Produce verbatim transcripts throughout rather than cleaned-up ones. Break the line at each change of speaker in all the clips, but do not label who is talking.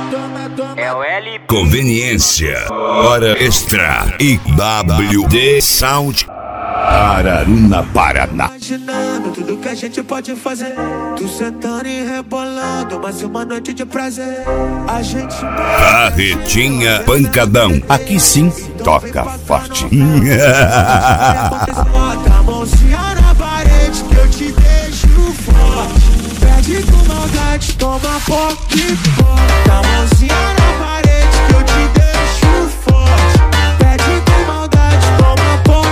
É o L.
Conveniência, hora extra e W D Sound. Araruna, Paraná.
Imaginando tudo que a gente pode fazer. Tu sentando e rebolando, mais uma noite de prazer. A gente
Carretinha Pancadão. Aqui sim, toca forte.
bota a mãozinha na parede que eu te deixo forte. Pede com maldade, toma pouco e bota a mãozinha na parede que eu te deixo forte. Pede com maldade, toma pouco.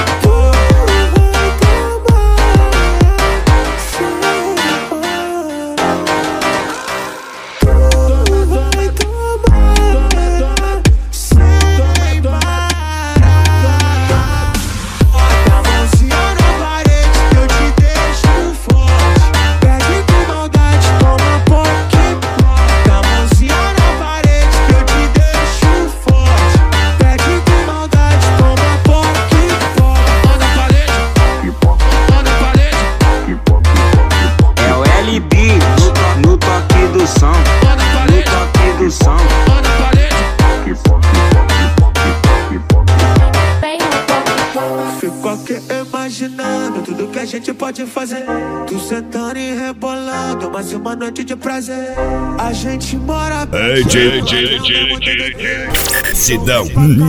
Imaginando tudo que a gente pode fazer. Tu sentando e rebolando, mais uma noite de prazer. A gente mora
Ei, J, J, J, J, Sidão.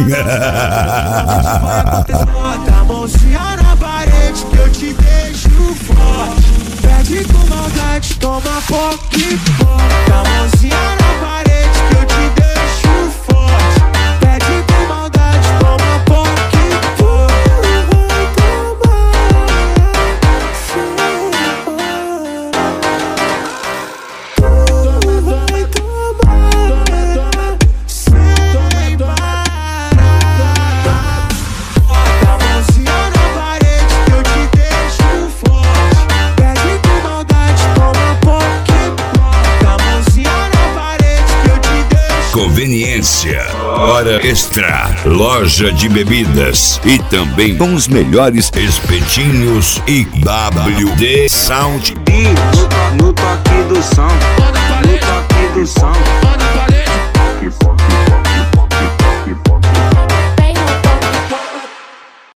Bota a mãozinha na parede que eu te deixo forte. Pede com maldade, toma pouco e bota a mãozinha na parede que eu te deixo forte. Pede com maldade, toma pouco e bota.
Conveniência, hora extra, loja de bebidas e também com os melhores espetinhos e W D Sound.
No